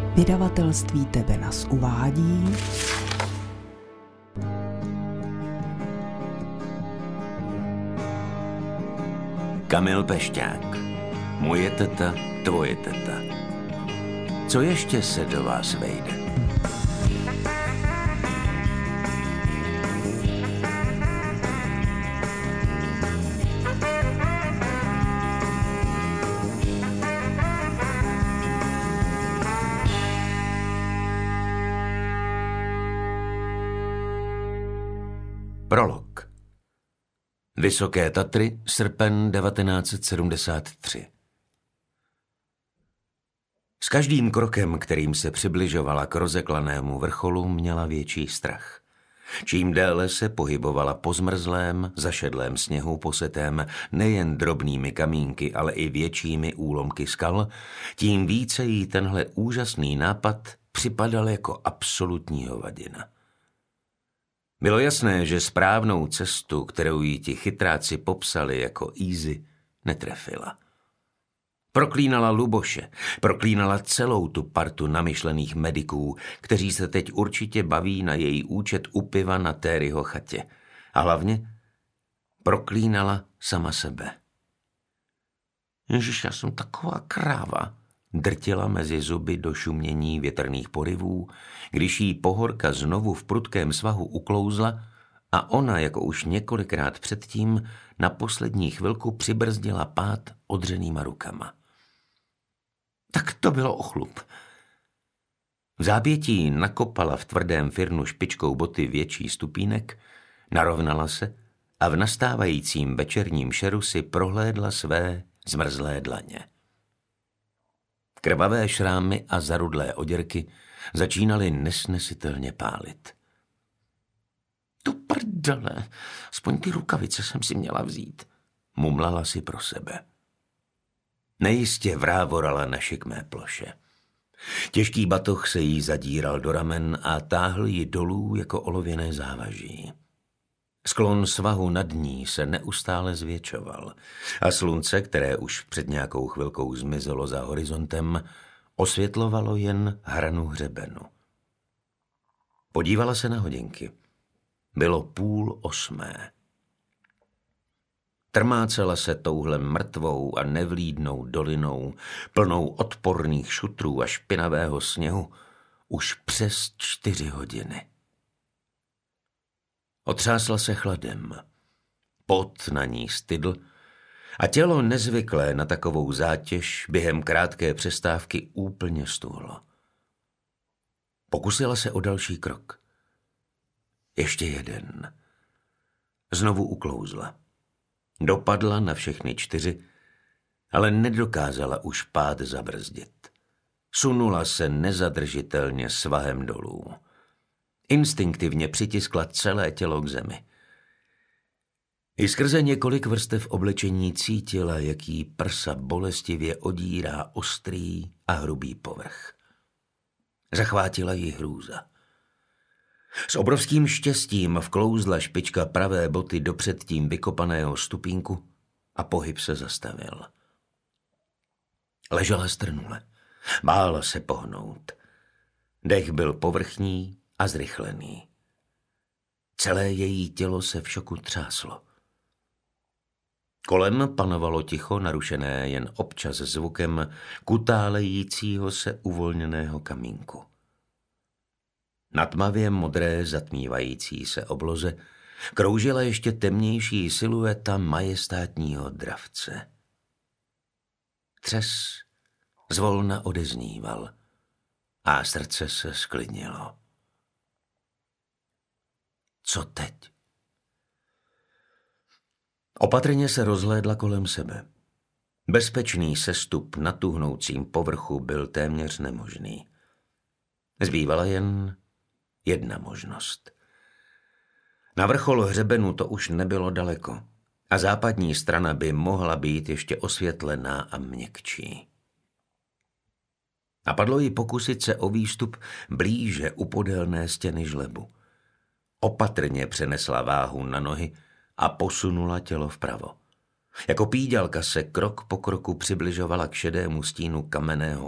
Vydavatelství Tebenas uvádí Kamil Pešťák. Moje teta, tvoje teta. Co ještě se do vás vejde? Prolog. Vysoké Tatry, srpen 1973. S každým krokem, kterým se přibližovala k rozeklanému vrcholu, měla větší strach. Čím déle se pohybovala po zmrzlém, zašedlém sněhu posetém nejen drobnými kamínky, ale i většími úlomky skal, tím více jí tenhle úžasný nápad připadal jako absolutní hovadina. Bylo jasné, že správnou cestu, kterou jí ti chytráci popsali jako easy, netrefila. Proklínala Luboše, proklínala celou tu partu namyšlených mediků, kteří se teď určitě baví na její účet u piva na Terryho chatě. A hlavně proklínala sama sebe. Ježiš, já jsem taková kráva, drtila mezi zuby do šumění větrných porivů, když jí pohorka znovu v prudkém svahu uklouzla a ona, jako už několikrát předtím, na poslední chvilku přibrzdila pád odřenýma rukama. Tak to bylo ochlup. V zápětí nakopala v tvrdém firnu špičkou boty větší stupínek, narovnala se a v nastávajícím večerním šeru si prohlédla své zmrzlé dlaně. Krvavé šrámy a zarudlé oděrky začínaly nesnesitelně pálit. Tu prdele, aspoň ty rukavice jsem si měla vzít, mumlala si pro sebe. Nejistě vrávorala na šikmé ploše. Těžký batoh se jí zadíral do ramen a táhl ji dolů jako olověné závaží. Sklon svahu nad ní se neustále zvětšoval a slunce, které už před nějakou chvilkou zmizelo za horizontem, osvětlovalo jen hranu hřebenu. Podívala se na hodinky. Bylo 7:30. Trmácela se touhle mrtvou a nevlídnou dolinou, plnou odporných šutrů a špinavého sněhu, už přes 4 hodiny. Otřásla se chladem. Pot na ní stydl a tělo nezvyklé na takovou zátěž během krátké přestávky úplně stuhlo. Pokusila se o další krok. Ještě jeden. Znovu uklouzla. Dopadla na všechny 4, ale nedokázala už pád zabrzdit. Sunula se nezadržitelně svahem dolů. Instinktivně přitiskla celé tělo k zemi. I skrze několik vrstev oblečení cítila, jak jí prsa bolestivě odírá ostrý a hrubý povrch. Zachvátila ji hrůza. S obrovským štěstím vklouzla špička pravé boty do předtím vykopaného stupínku a pohyb se zastavil. Ležela strnule. Bála se pohnout. Dech byl povrchní a zrychlený. Celé její tělo se v šoku třáslo. Kolem panovalo ticho, narušené jen občas zvukem kutálejícího se uvolněného kamínku. Na tmavě modré zatmívající se obloze kroužila ještě temnější silueta majestátního dravce. Třes zvolna odezníval a srdce se sklidnilo. Co teď? Opatrně se rozhlédla kolem sebe. Bezpečný sestup na tuhnoucím povrchu byl téměř nemožný. Zbývala jen jedna možnost. Na vrchol hřebenu to už nebylo daleko a západní strana by mohla být ještě osvětlená a měkčí. Napadlo jí pokusit se o výstup blíže u podélné stěny žlebu. Opatrně přenesla váhu na nohy a posunula tělo vpravo. Jako píďalka se krok po kroku přibližovala k šedému stínu kamenného